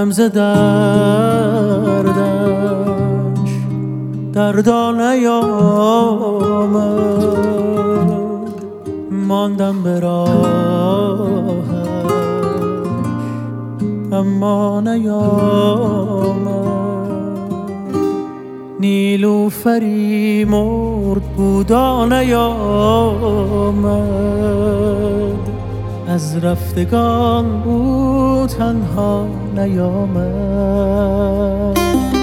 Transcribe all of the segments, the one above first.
ماندم ز دردش دردا نیامد، ماندم به راهش اما نیامد. نیلوفری مرد بودا نیامد، از رفتگان او تنها نیامد.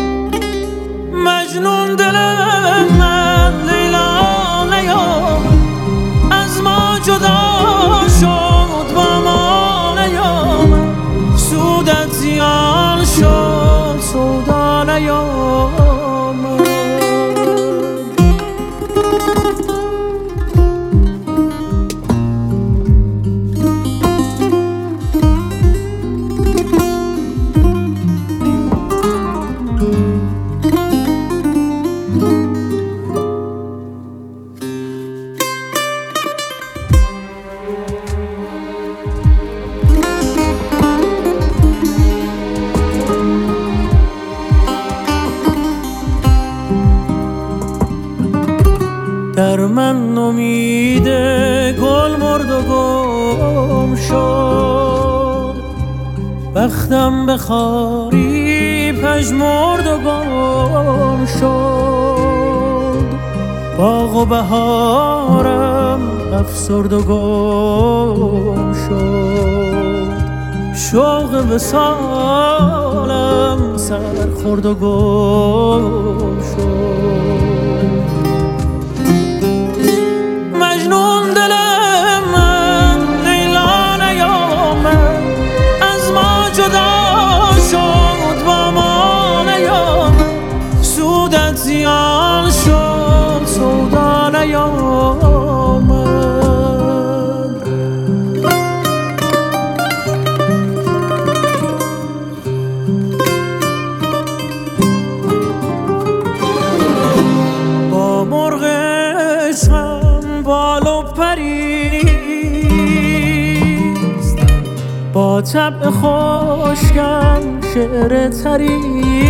مجنون دل من لیلا نیامد، از ما جدا شد با ما نیامد. سودت زیان شد سودا نیامد. در من امید گل مرد و گم شد، بختم به خاری پژمرد و گم شد. باغ و بهارم افسرد و گم شد، شوق وصالم سر خورد و گم شد. مجنون دل من لیلا نیامد، از ما جدا شد با ما نیامد. سودت زیان شد سودا نیامد. با مرغ عشقم بال و پریست، با طبع خشکم شعر تری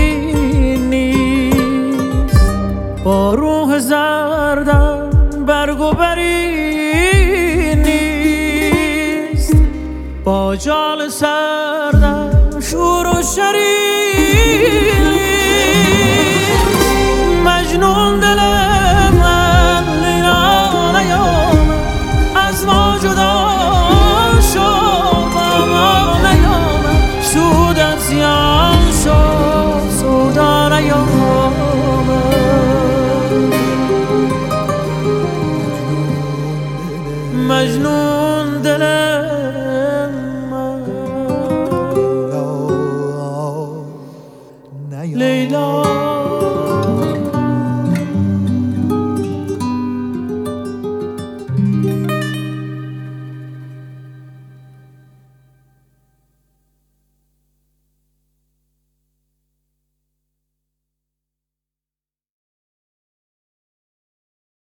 نیست. با روح زردم برگ و بری نیست، با جال سردم شور و شری نیست. مجنون دل من لیلا نیامد، از ما جدا شد با ما نیامد. سودت زیان شد سودا نیامد.